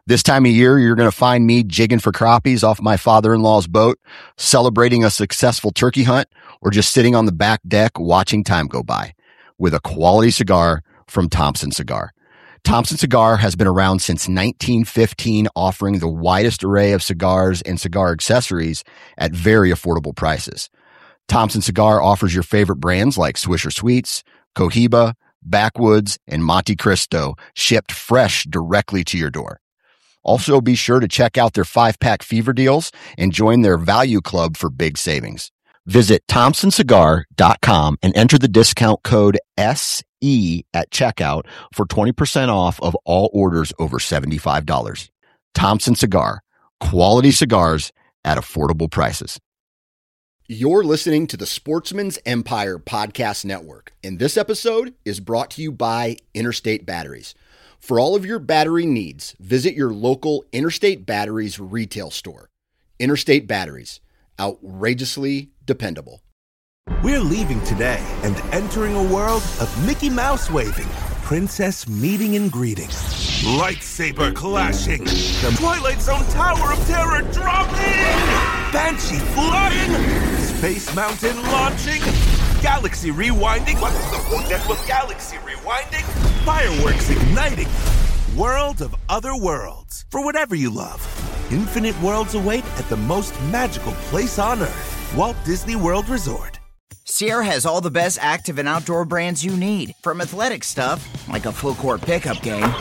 This time of year, you're going to find me jigging for crappies off my father-in-law's boat, celebrating a successful turkey hunt, or just sitting on the back deck watching time go by with a quality cigar from Thompson Cigar. Thompson Cigar has been around since 1915, offering the widest array of cigars and cigar accessories at very affordable prices. Thompson Cigar offers your favorite brands like Swisher Sweets, Cohiba, Backwoods, and Monte Cristo, shipped fresh directly to your door. Also, be sure to check out their 5-pack fever deals and join their value club for big savings. Visit thompsoncigar.com and enter the discount code SE at checkout for 20% off of all orders over $75. Thompson Cigar, quality cigars at affordable prices. You're listening to the Sportsman's Empire Podcast Network, and this episode is brought to you by Interstate Batteries. For all of your battery needs, visit your local Interstate Batteries retail store. Interstate Batteries, outrageously dependable. We're leaving today and entering a world of Mickey Mouse waving, princess meeting and greeting, lightsaber clashing, the Twilight Zone Tower of Terror dropping, Banshee flying, Space Mountain launching, galaxy rewinding. What's the one that was galaxy rewinding? Fireworks igniting. World of other worlds. For whatever you love. Infinite worlds await at the most magical place on Earth. Walt Disney World Resort. Sierra has all the best active and outdoor brands you need. From athletic stuff, like a full court pickup game,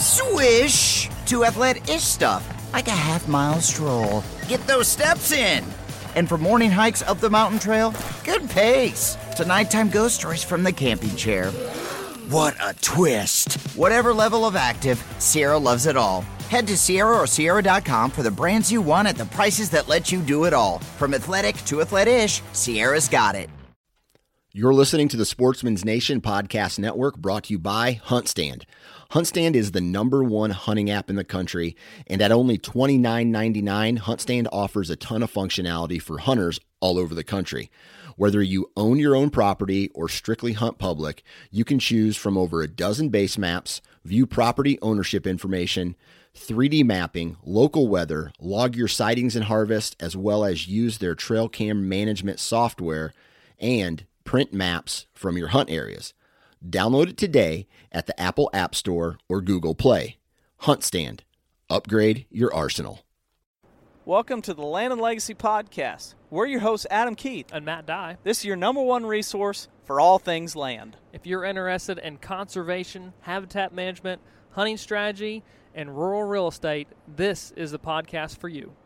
swish, to athletic-ish stuff, like a half-mile stroll. Get those steps in. And for morning hikes up the mountain trail, good pace. To nighttime ghost stories from the camping chair. What a twist. Whatever level of active, Sierra loves it all. Head to Sierra or Sierra.com for the brands you want at the prices that let you do it all. From athletic to athletic-ish, Sierra's got it. You're listening to the Sportsman's Nation Podcast Network, brought to you by HuntStand. HuntStand is the #1 hunting app in the country, and at only $29.99, HuntStand offers a ton of functionality for hunters all over the country. Whether you own your own property or strictly hunt public, you can choose from over a dozen base maps, view property ownership information, 3D mapping, local weather, log your sightings and harvest, as well as use their trail cam management software and print maps from your hunt areas. Download it today at the Apple App Store or Google Play. HuntStand. Upgrade your arsenal. Welcome to the Land and Legacy Podcast. We're your hosts, Adam Keith and Matt Dye. This is your #1 resource for all things land. If you're interested in conservation, habitat management, hunting strategy, and rural real estate, this is the podcast for you.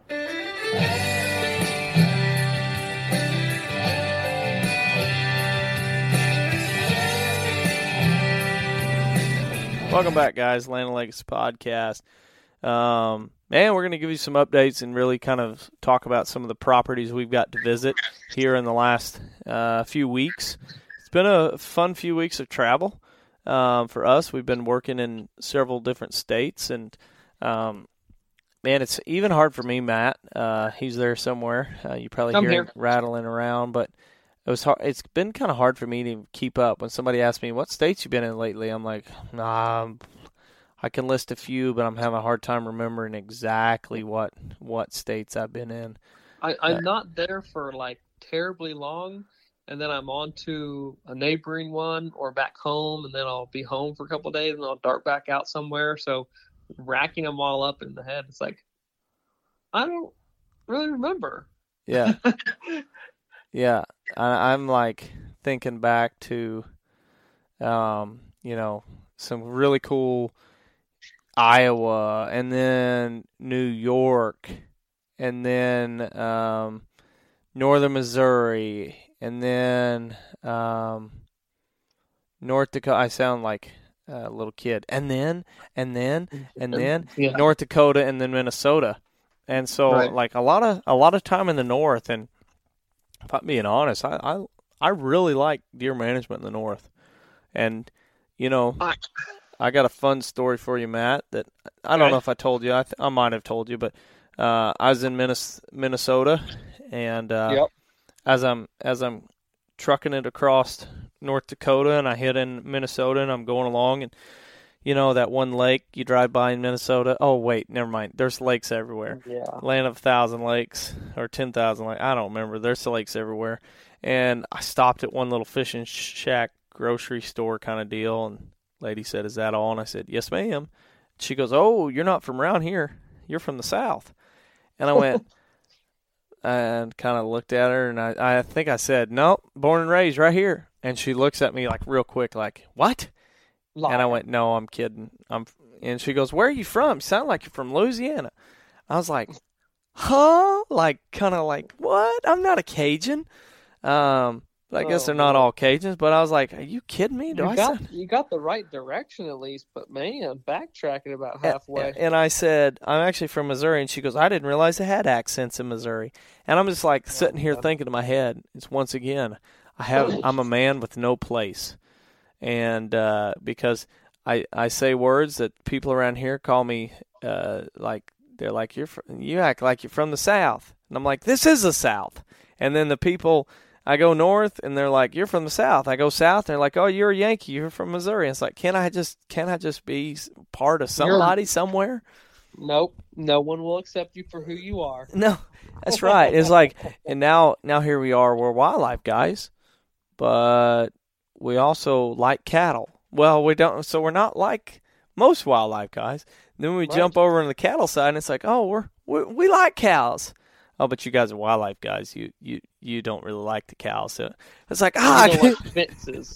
Welcome back, guys. Land and Legacy Podcast. Man, we're going to give you some updates and really kind of talk about some of the properties we've got to visit here in the last few weeks. It's been a fun few weeks of travel for us. We've been working in several different states, and man, it's even hard for me, Matt. He's there somewhere. You probably hear him rattling around, but it was hard. It's been kind of hard for me to keep up. When somebody asks me, what states you been in lately, I'm like, nah, I can list a few, but I'm having a hard time remembering exactly what states I've been in. I'm not there for like terribly long, and then I'm on to a neighboring one or back home, and then I'll be home for a couple of days, and I'll dart back out somewhere. So racking them all up in the head, it's like, I don't really remember. Yeah. Yeah. I'm like thinking back to, some really cool Iowa, and then New York, and then northern Missouri, and then North Dakota. I sound like a little kid. And then Yeah. North Dakota, and then Minnesota. And so, like a lot of time in the north. And if I'm being honest, I really like deer management in the north. And I got a fun story for you, Matt, that I don't know if I told you. I might have told you, but I was in Minnesota, and as I'm trucking it across North Dakota, and I hit in Minnesota, and I'm going along, and You know, that one lake you drive by in Minnesota? Oh, wait, never mind. There's lakes everywhere. Yeah. Land of 1,000 lakes or 10,000 lakes. I don't remember. There's lakes everywhere. And I stopped at one little fishing shack, grocery store kind of deal, and lady said, "Is that all?" And I said, "Yes, ma'am." She goes, "Oh, you're not from around here. You're from the South." And I went and kind of looked at her, and I think I said, "No, born and raised right here." And she looks at me like real quick, like, "What?" Liar. And I went, "No, I'm kidding." And she goes, "Where are you from? You sound like you're from Louisiana." I was like, "Huh?" Like, kind of like, "What? I'm not a Cajun." I guess they're not all Cajuns, but I was like, "Are you kidding me?" You got the right direction at least, but man, backtracking about halfway. And I said, "I'm actually from Missouri," and she goes, "I didn't realize they had accents in Missouri." And I'm just like sitting here thinking in my head, it's once again, I'm a man with no place, and because I say words that people around here call me like they're like, you act like you're from the South, and I'm like, this is the South, and then the people. I go north, and they're like, "You're from the South." I go south, and they're like, "Oh, you're a Yankee. You're from Missouri." And it's like, can't I just be part of somebody somewhere? Nope. No one will accept you for who you are. No, that's right. It's like, and now here we are. We're wildlife guys, but we also like cattle. Well, we don't. So we're not like most wildlife guys. Then we jump over on the cattle side, and it's like, oh, we like cows. Oh, but you guys are wildlife guys. You don't really like the cows. So it's like, You don't like fences.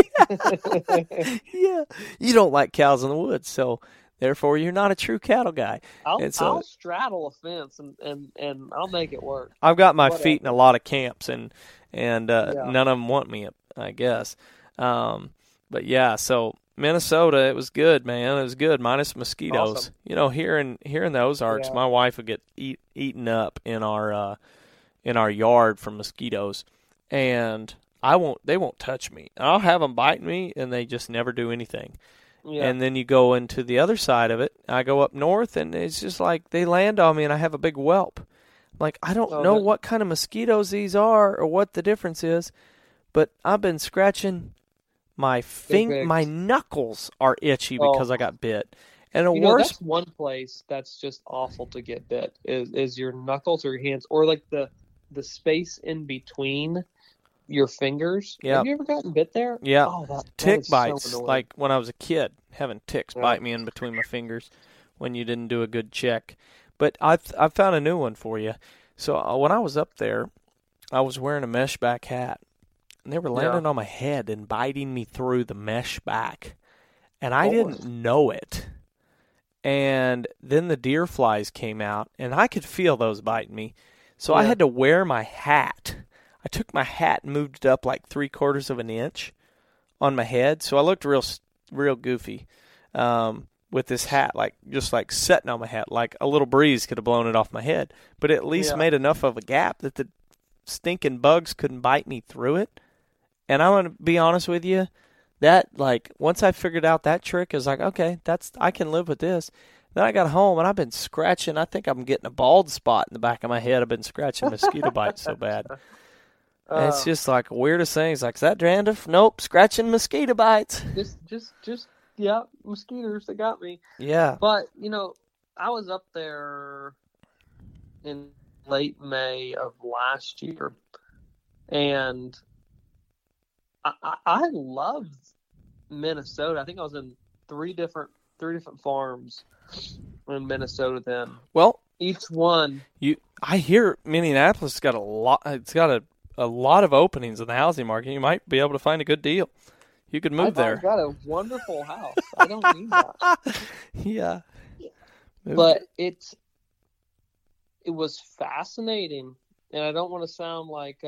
yeah. You don't like cows in the woods, so therefore you're not a true cattle guy. I'll straddle a fence and I'll make it work. I've got my feet in a lot of camps, and none of them want me, I guess. But yeah, so Minnesota, it was good, man. It was good, minus mosquitoes. Awesome. You know, here in the Ozarks, my wife would get eaten up in our yard from mosquitoes, and they won't touch me. I'll have them bite me, and they just never do anything. Yeah. And then you go into the other side of it. I go up north, and it's just like they land on me, and I have a big whelp. Like, I don't know what kind of mosquitoes these are or what the difference is, but I've been scratching my my knuckles are itchy because I got bit. And that's one place that's just awful to get bit is your knuckles or your hands, or like the space in between your fingers. Yeah. Have you ever gotten bit there? Yeah. Oh, tick bites. So like when I was a kid, having ticks bite me in between my fingers when you didn't do a good check. But I found a new one for you. So when I was up there, I was wearing a mesh back hat. And they were landing on my head and biting me through the mesh back. And I didn't know it. And then the deer flies came out, and I could feel those biting me. So I had to wear my hat. I took my hat and moved it up like 3/4 of an inch on my head. So I looked real goofy with this hat, just sitting on my head. Like a little breeze could have blown it off my head. But it at least made enough of a gap that the stinking bugs couldn't bite me through it. And I'm going to be honest with you, that, once I figured out that trick, I was like, okay, I can live with this. Then I got home, and I've been scratching. I think I'm getting a bald spot in the back of my head. I've been scratching mosquito bites so bad. And it's just like weirdest things. Like, is that dandruff? Nope, scratching mosquito bites. Just mosquitoes that got me. Yeah. But, I was up there in late May of last year, and I loved Minnesota. I think I was in three different farms in Minnesota then. Well, each one. I hear Minneapolis got a lot. It's got a lot of openings in the housing market. You might be able to find a good deal. You could move there. I've got a wonderful house. I don't need that. Yeah. But it was fascinating, and I don't want to sound like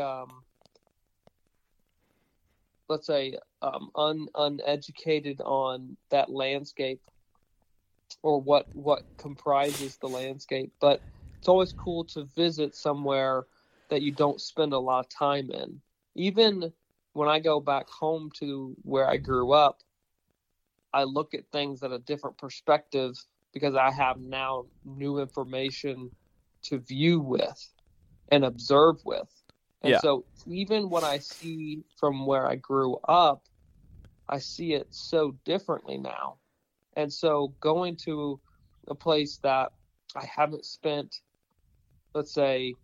let's say uneducated on that landscape or what comprises the landscape, but it's always cool to visit somewhere that you don't spend a lot of time in. Even when I go back home to where I grew up, I look at things at a different perspective because I have now new information to view with and observe with. And so even when I see from where I grew up, I see it so differently now. And so going to a place that I haven't spent, let's say,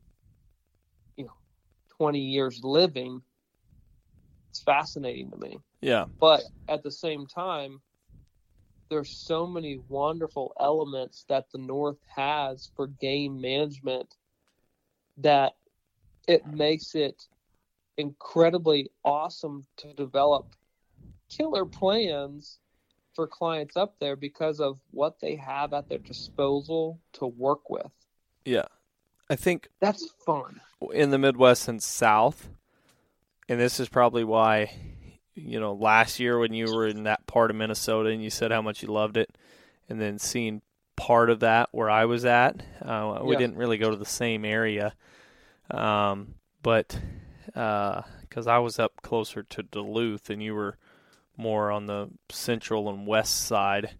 20 years living, it's fascinating to me. Yeah. But at the same time, there's so many wonderful elements that the North has for game management that it makes it incredibly awesome to develop killer plans for clients up there because of what they have at their disposal to work with. Yeah. I think that's fun. In the Midwest and South, and this is probably why, last year when you were in that part of Minnesota and you said how much you loved it, and then seeing part of that where I was at, we didn't really go to the same area, but because I was up closer to Duluth and you were more on the central and west side.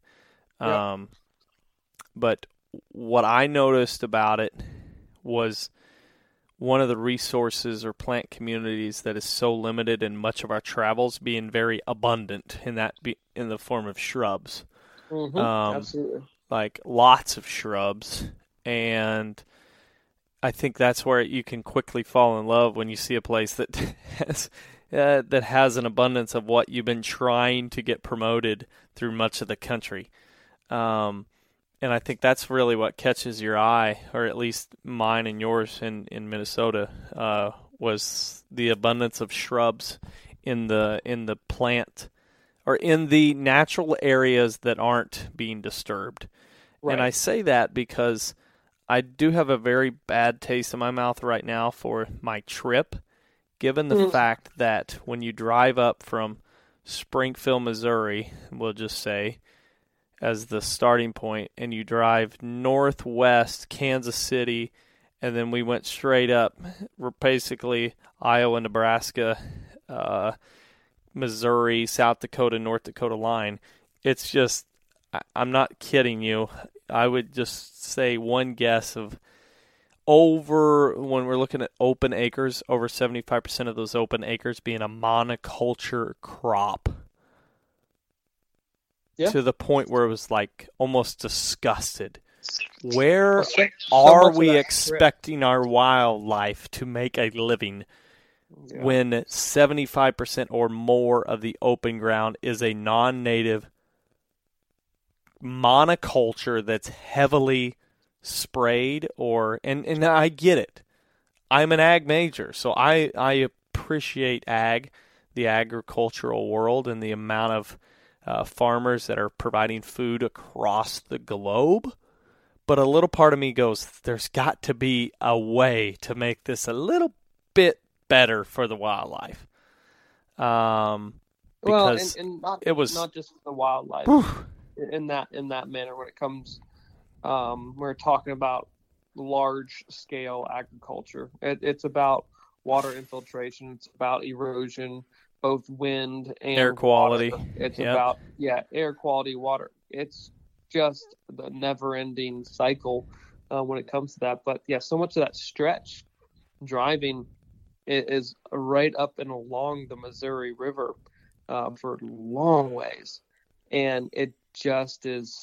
But what I noticed about it was one of the resources or plant communities that is so limited in much of our travels being very abundant in the form of shrubs. Mm-hmm. Absolutely. Like lots of shrubs. And I think that's where you can quickly fall in love when you see a place that has an abundance of what you've been trying to get promoted through much of the country. And I think that's really what catches your eye, or at least mine and yours in Minnesota, was the abundance of shrubs in the plant or in the natural areas that aren't being disturbed. Right. And I say that because I do have a very bad taste in my mouth right now for my trip, given the fact that when you drive up from Springfield, Missouri, we'll just say, as the starting point, and you drive northwest Kansas City, and then we went straight up. We're basically Iowa, Nebraska, Missouri, South Dakota, North Dakota line. It's just, I'm not kidding you. I would just say one guess of when we're looking at open acres, over 75% of those open acres being a monoculture crop. Yeah. To the point where it was like almost disgusted. Where are we expecting our wildlife to make a living when 75% or more of the open ground is a non-native monoculture that's heavily sprayed and I get it. I'm an ag major, so I appreciate the agricultural world, and the amount of farmers that are providing food across the globe. But a little part of me goes, there's got to be a way to make this a little bit better for the wildlife. Because it was not just the wildlife in that manner. When it comes, we're talking about large scale agriculture. It's about water infiltration. It's about erosion, both wind and air quality. Water. It's about air quality, water. It's just the never-ending cycle when it comes to that. But so much of that stretch driving is right up and along the Missouri River for long ways, and it just is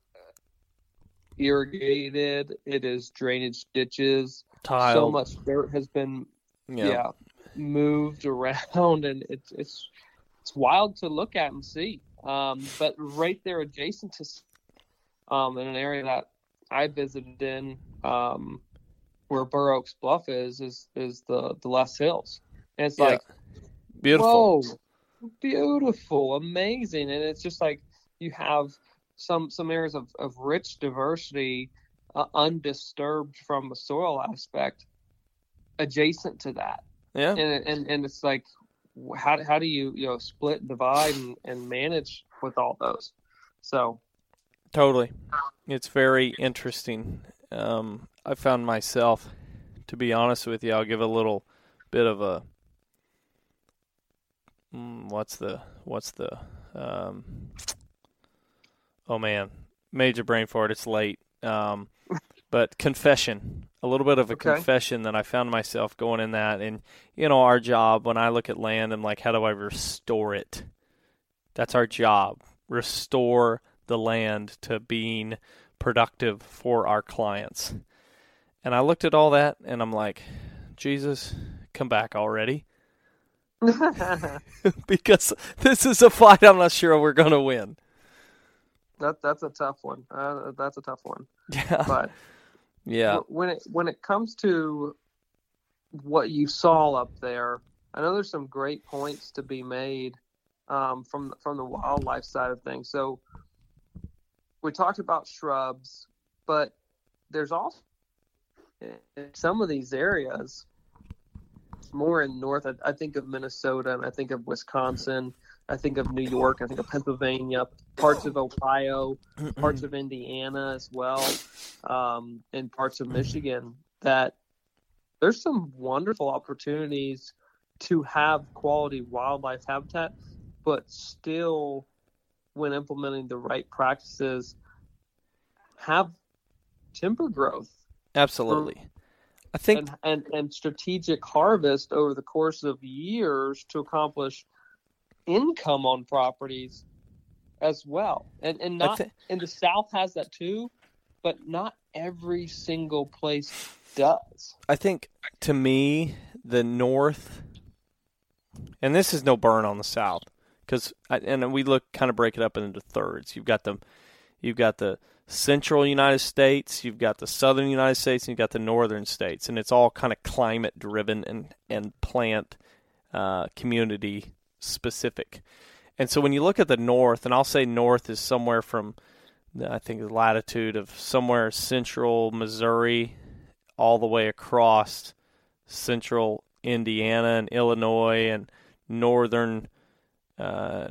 irrigated. It is drainage ditches. Tiled. So much dirt has been moved around, and it's wild to look at and see. But right there adjacent to in an area that I visited in, where Burr Oaks Bluff is the Les Hills. And it's like beautiful. Whoa, beautiful, amazing. And it's just like you have some areas of rich diversity, undisturbed from a soil aspect, adjacent to that. Yeah. And it's like, how do you split and divide and manage with all those? So totally, it's very interesting. I found myself, to be honest with you, I'll give a little bit of a major brain fart. It's late. But confession, a little bit of a confession that I found myself going in that. And, our job, when I look at land, I'm like, how do I restore it? That's our job. Restore the land to being productive for our clients. And I looked at all that and I'm like, Jesus, come back already. Because this is a fight I'm not sure we're going to win. That's a tough one. That's a tough one. Yeah. But yeah, when it comes to what you saw up there, I know there's some great points to be made from the wildlife side of things. So we talked about shrubs, but there's also in some of these areas more in north. I think of Minnesota, and I think of Wisconsin, I think of New York, I think of Pennsylvania, parts of Ohio, parts of Indiana as well, and parts of Michigan, that there's some wonderful opportunities to have quality wildlife habitat, but still, when implementing the right practices, have timber growth. Absolutely. I think and strategic harvest over the course of years to accomplish income on properties as well. And not and the South has that too, but not every single place does. I think, to me, the North, and this is no burn on the South, because and we kind of break it up into thirds. You've got the central United States, you've got the southern United States, and you've got the northern states, and it's all kind of climate driven and plant community specific. And so when you look at the North, and I'll say North is somewhere from, I think, the latitude of somewhere central Missouri all the way across central Indiana and Illinois and northern, or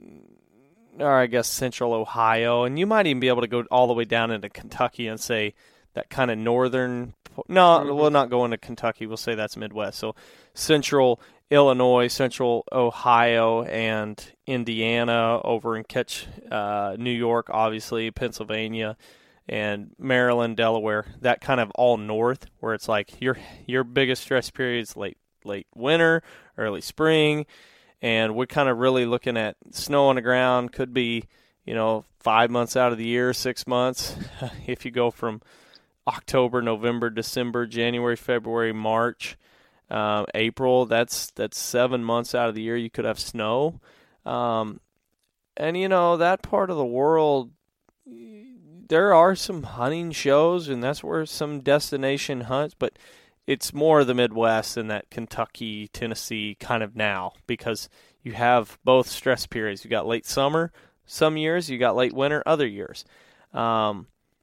I guess central Ohio. And you might even be able to go all the way down into Kentucky and say that kind of northern, no, we'll not go into Kentucky. We'll say that's Midwest. So central Illinois, central Ohio, and Indiana, over in New York, obviously, Pennsylvania, and Maryland, Delaware, that kind of all north, where it's like your biggest stress period is late winter, early spring, and we're kind of really looking at snow on the ground. Could be 5 months out of the year, 6 months. If you go from October, November, December, January, February, March, April, that's 7 months out of the year you could have snow. And that part of the world, there are some hunting shows, and that's where some destination hunts, but it's more the Midwest than that Kentucky, Tennessee kind of now, because you have both stress periods. You got late summer some years, you got late winter other years. And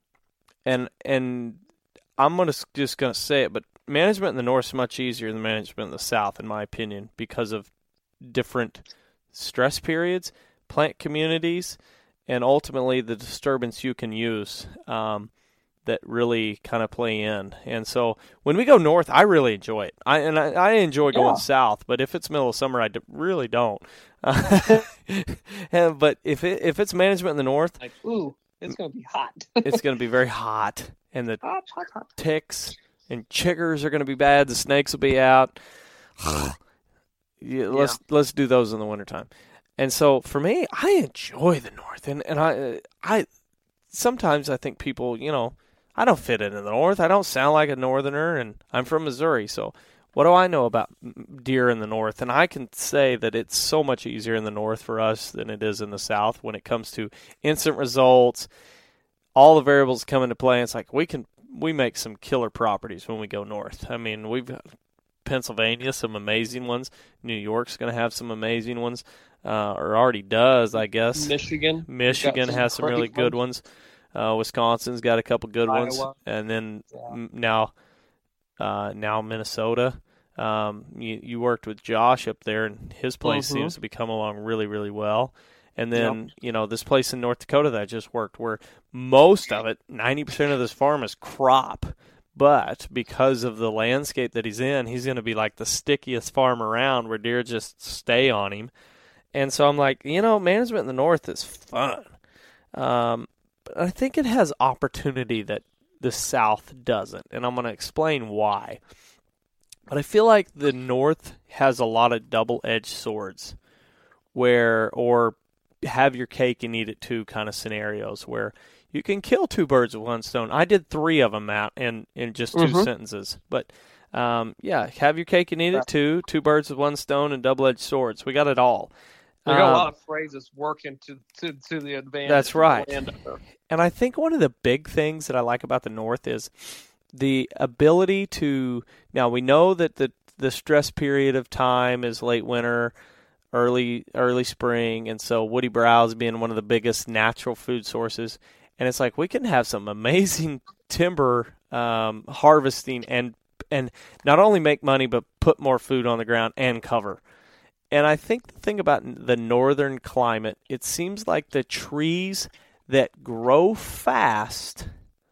I'm just gonna say it, but management in the North is much easier than management in the South, in my opinion, because of different stress periods, plant communities, and ultimately the disturbance you can use that really kind of play in. And so when we go north, I really enjoy it. I enjoy going south, but if it's middle of summer, I really don't. But if it's management in the north, like, ooh, it's going to be hot. It's going to be very hot, and the ticks and chiggers are going to be bad. The snakes will be out. Let's do those in the wintertime. And so for me, I enjoy the North, and I sometimes I think people, I don't fit into the North. I don't sound like a Northerner, and I'm from Missouri, so what do I know about deer in the North? And I can say that it's so much easier in the North for us than it is in the South when it comes to instant results. All the variables come into play. And it's like we make some killer properties when we go north. I mean, we've got Pennsylvania, some amazing ones. New York's going to have some amazing ones, or already does, I guess. Michigan has some really good ones. Wisconsin's got a couple good ones, and then now Minnesota. You worked with Josh up there, and his place seems to be coming along really, really well. And then, this place in North Dakota that I just worked, where most of it, 90% of this farm is crop. But because of the landscape that he's in, he's going to be like the stickiest farm around, where deer just stay on him. And so I'm like, management in the North is fun. But I think it has opportunity that the South doesn't. And I'm going to explain why. But I feel like the North has a lot of double-edged swords, or have your cake and eat it too kind of scenarios where you can kill two birds with one stone. I did 3 of them out in just 2 sentences. But, yeah, have your cake and eat it too. 2 birds with one stone and double-edged swords. We got it all. We got a lot of phrases working to the advantage. That's right. And I think one of the big things that I like about the North is the ability to – now, we know that the stress period of time is late winter, early spring, and so woody browse being one of the biggest natural food sources. And it's like we can have some amazing timber harvesting and not only make money but put more food on the ground and cover. And I think the thing about the northern climate, it seems like the trees that grow fast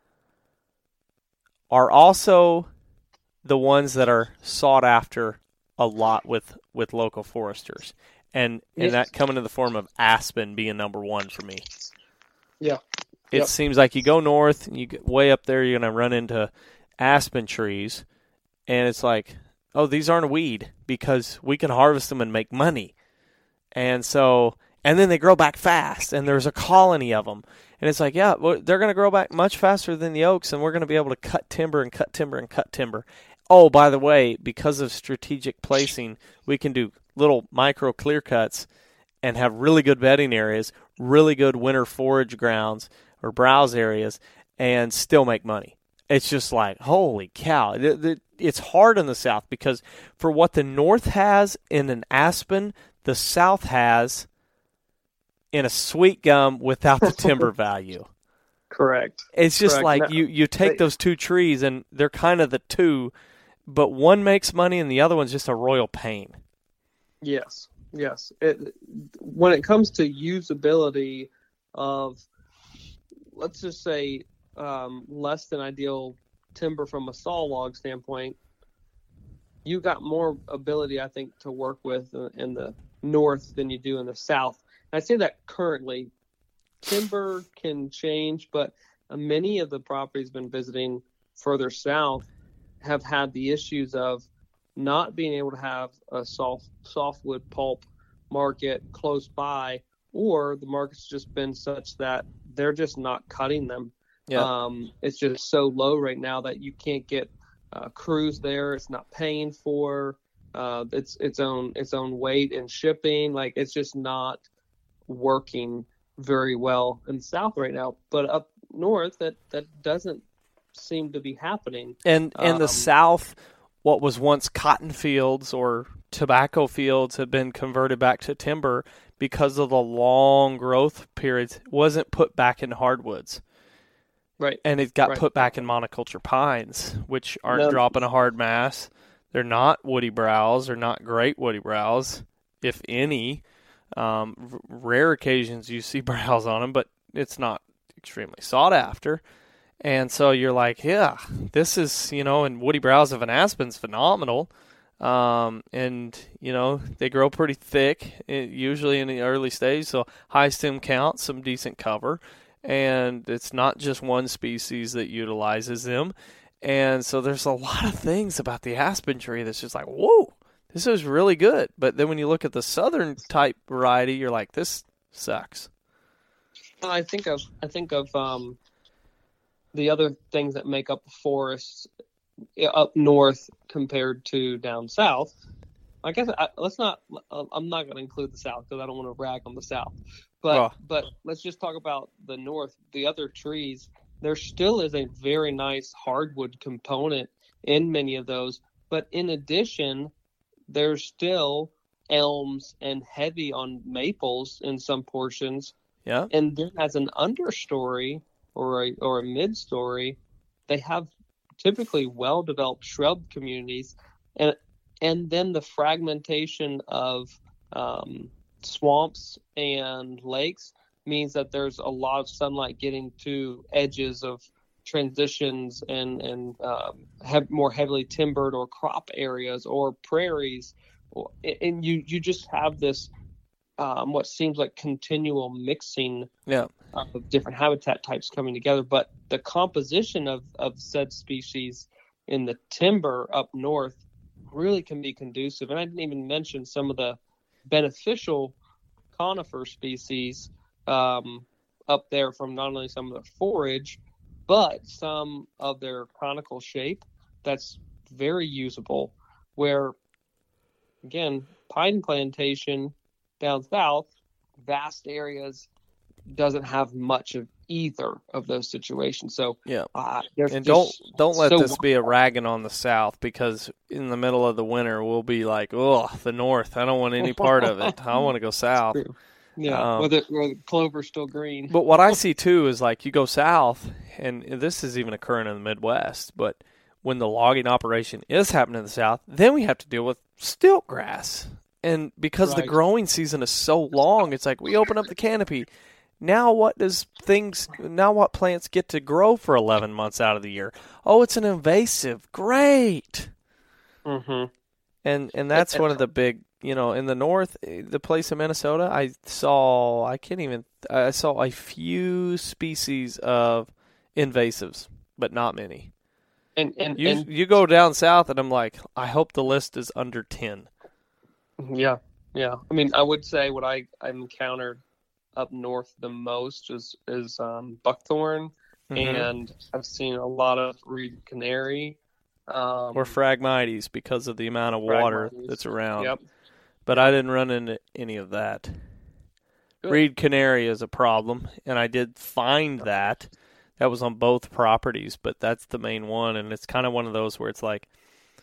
are also the ones that are sought after a lot with local foresters. And that coming in the form of aspen being number 1 for me. Yeah. It seems like you go north, and you get way up there, you're going to run into aspen trees, and it's like, oh, these aren't a weed because we can harvest them and make money. And then they grow back fast, and there's a colony of them. And it's like, yeah, well, they're going to grow back much faster than the oaks, and we're going to be able to cut timber and cut timber and cut timber. Oh, by the way, because of strategic placing, we can do little micro clear cuts and have really good bedding areas, really good winter forage grounds or browse areas, and still make money. It's just like, holy cow. It's hard in the South because for what the North has in an aspen, the South has in a sweet gum without the timber value. Correct. It's just Correct. like you take those 2 trees, and they're kind of the 2, but one makes money and the other one's just a royal pain. Yes. When it comes to usability of, let's just say, less than ideal timber from a saw log standpoint, you got more ability, I think, to work with in the North than you do in the South. And I say that currently. Timber can change, but many of the properties been visiting further south have had the issues of not being able to have a softwood pulp market close by, or the market's just been such that they're just not cutting them. Yeah. It's just so low right now that you can't get crews there. It's not paying for its own weight and shipping. Like, it's just not working very well in the South right now. But up north, that doesn't seem to be happening. And the South, what was once cotton fields or tobacco fields have been converted back to timber because of the long growth periods, wasn't put back in hardwoods. Right. And it got put back in monoculture pines, which aren't dropping a hard mass. They're not woody browse. They're not great woody browse, if any. Rare occasions you see browse on them, but it's not extremely sought after. And so you're like, yeah, this is, and woody browse of an aspen's phenomenal. And, they grow pretty thick, usually in the early stage, so high stem count, some decent cover. And it's not just one species that utilizes them. And so there's a lot of things about the aspen tree that's just like, whoa, this is really good. But then when you look at the southern type variety, you're like, this sucks. I think of the other things that make up forests up north compared to down south. I guess I'm not going to include the South because I don't want to rag on the South. But let's just talk about the North. The other trees, there still is a very nice hardwood component in many of those. But in addition, there's still elms and heavy on maples in some portions. Yeah. And then as an understory or a mid-story, they have typically well-developed shrub communities. And then the fragmentation of swamps and lakes means that there's a lot of sunlight getting to edges of transitions and more heavily timbered or crop areas or prairies. And you just have this what seems like continual mixing of different habitat types coming together. But the composition of said species in the timber up north really can be conducive. And I didn't even mention some of the beneficial conifer species up there from not only some of their forage, but some of their conical shape that's very usable. Where, again, pine plantation down south, vast areas, doesn't have much of either of those situations. So yeah, and don't let this be a ragging on the South, because in the middle of the winter we'll be like, oh, the North, I don't want any part of it. I want to go south. Yeah, where the clover's still green. But what I see too is, like, you go south, and this is even occurring in the Midwest, but when the logging operation is happening in the South, then we have to deal with stilt grass. And because the growing season is so long, it's like we open up the canopy. Now what plants get to grow for 11 months out of the year? Oh, it's an invasive. Great. Mm-hmm. And that's one of the big, in the north, the place in Minnesota, I saw a few species of invasives, but not many. And you go down south, and I'm like, I hope the list is under 10. Yeah. I mean, I would say what I've encountered up north the most is buckthorn, and I've seen a lot of reed canary. Or Phragmites, because of the amount of water that's around. Yep. But I didn't run into any of that. Good. Reed canary is a problem, and I did find that. That was on both properties, but that's the main one, and it's kind of one of those where it's like,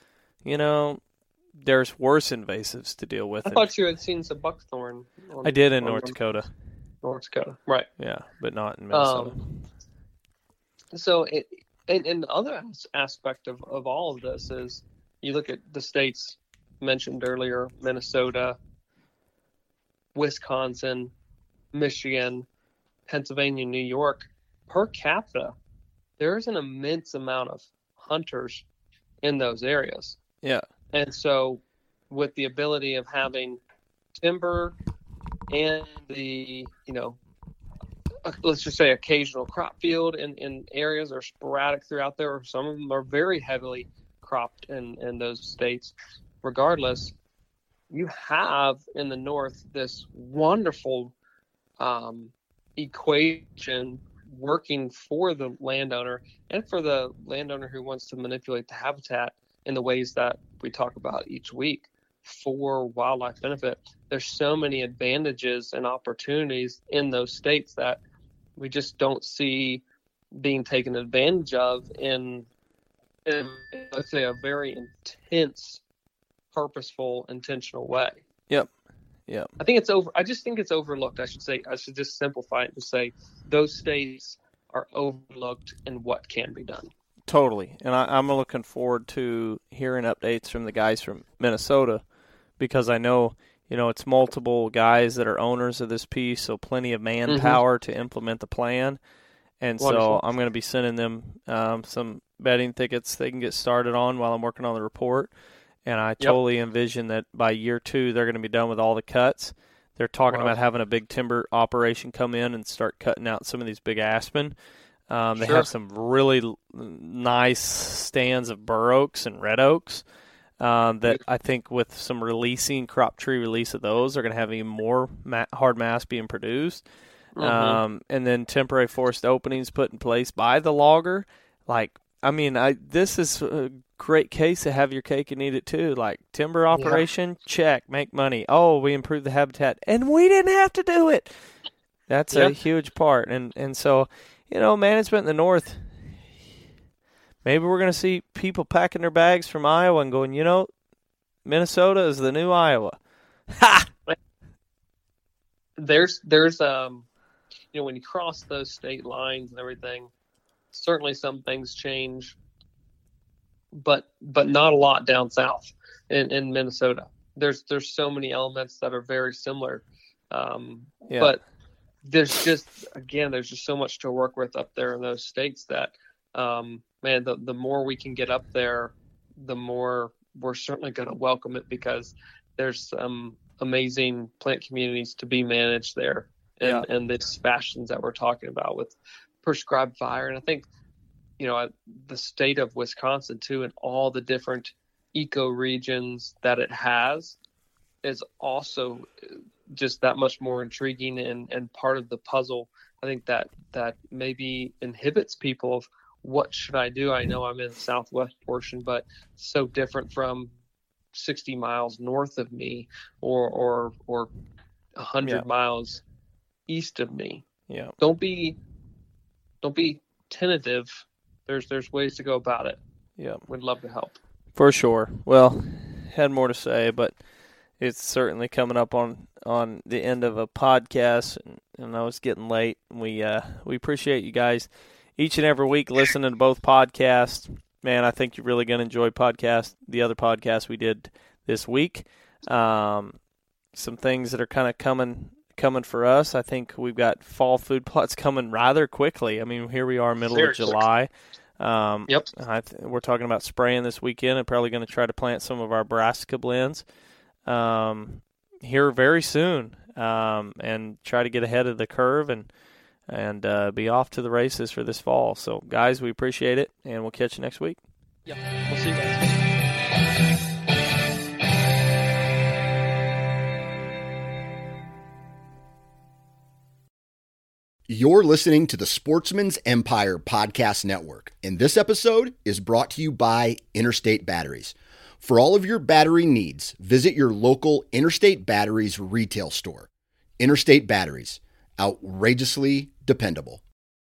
there's worse invasives to deal with. I thought you had seen some buckthorn. I did in North Dakota. North Dakota, right. Yeah, but not in Minnesota. So and the other aspect of all of this is, you look at the states mentioned earlier, Minnesota, Wisconsin, Michigan, Pennsylvania, New York. Per capita, there's an immense amount of hunters in those areas. Yeah. And so with the ability of having timber and the, let's just say occasional crop field in areas are sporadic throughout there, or some of them are very heavily cropped in those states. Regardless, you have in the north this wonderful equation working for the landowner and for the landowner who wants to manipulate the habitat in the ways that we talk about each week for wildlife benefit. There's so many advantages and opportunities in those states that we just don't see being taken advantage of in let's say, a very intense, purposeful, intentional way. Yep. I just think it's overlooked. I should just simplify it to say those states are overlooked in what can be done. Totally. And I'm looking forward to hearing updates from the guys from Minnesota, because I know, it's multiple guys that are owners of this piece, so plenty of manpower to implement the plan. And Wonderful. So I'm going to be sending them some betting tickets they can get started on while I'm working on the report. And I totally envision that by year 2, they're going to be done with all the cuts. They're talking about having a big timber operation come in and start cutting out some of these big aspen. They have some really nice stands of bur oaks and red oaks that I think with some crop tree release of those, are going to have even more hard mass being produced. And then temporary forest openings put in place by the logger. This is a great case to have your cake and eat it too. Like, timber operation, check, make money. Oh, we improved the habitat, and we didn't have to do it. That's a huge part. And so, management in the north, maybe we're going to see people packing their bags from Iowa and going, Minnesota is the new Iowa. Ha! There's when you cross those state lines and everything, certainly some things change, but not a lot down south in Minnesota. There's so many elements that are very similar, but there's just so much to work with up there in those states that, the more we can get up there, the more we're certainly going to welcome it, because there's some amazing plant communities to be managed there, and these fashions that we're talking about with prescribed fire. And I think, the state of Wisconsin too, and all the different eco regions that it has, is also just that much more intriguing and part of the puzzle. I think that maybe inhibits people of what should I do? I know I'm in the southwest portion, but so different from 60 miles north of me or 100 miles east of me. Yeah. Don't be tentative. There's ways to go about it. Yeah. We'd love to help. For sure. Well, had more to say, but it's certainly coming up on the end of a podcast, and I know it's getting late. We appreciate you guys each and every week listening to both podcasts. Man, I think you're really going to enjoy the other podcast we did this week. Some things that are kind of coming for us. I think we've got fall food plots coming rather quickly. I mean, here we are, middle of July. Yep. We're talking about spraying this weekend and probably going to try to plant some of our brassica blends here very soon, and try to get ahead of the curve and be off to the races for this fall. So, guys, we appreciate it, and we'll catch you next week. Yep. We'll see you guys. You're listening to the Sportsman's Empire Podcast Network, and this episode is brought to you by Interstate Batteries. For all of your battery needs, visit your local Interstate Batteries retail store. Interstate Batteries, outrageously dependable.